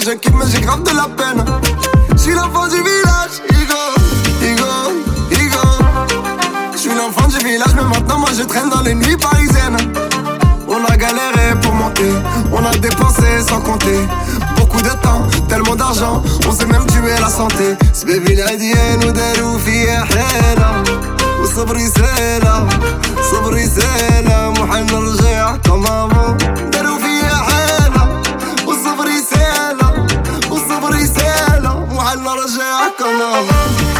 je quitte mais j'ai grave de la peine. J'suis l'enfant du village, Igo. J'suis l'enfant du village mais maintenant moi je traîne dans les nuits parisiennes. On a galéré pour monter, on a dépensé sans compter. Beaucoup de temps, tellement d'argent, on s'est même tué la santé. سبابي العديان وداروا فيا حالة وصبري سالة صبري سالة محال نرجع كما avant. داروا فيا حالة وصبري سالة وصبري سالة محال نرجع كما avant.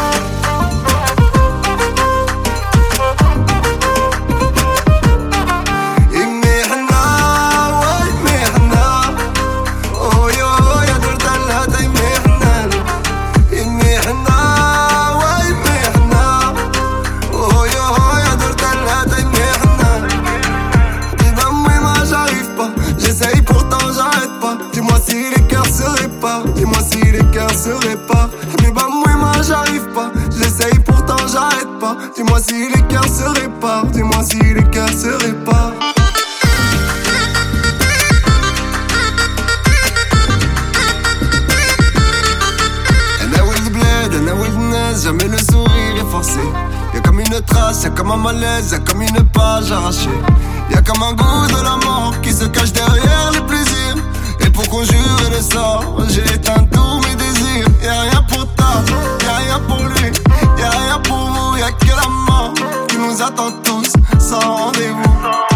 Dis-moi si les cœurs se réparent. Mais bah moi j'arrive pas. J'essaye pourtant j'arrête pas. Dis-moi si les cœurs se réparent. Dis-moi si les cœurs se réparent. Ana Wild Bled, Ana Wildness, jamais le sourire est forcé. Y'a comme une trace, y'a comme un malaise, y'a comme une page arrachée. Y'a comme un goût de la mort qui se cache derrière les plaisirs. Et pour conjurer le sort, j'ai éteint tous mes désirs. Y'a rien pour toi, y'a rien pour lui, y'a rien pour vous, y'a que la mort qui nous attend tous sans rendez-vous.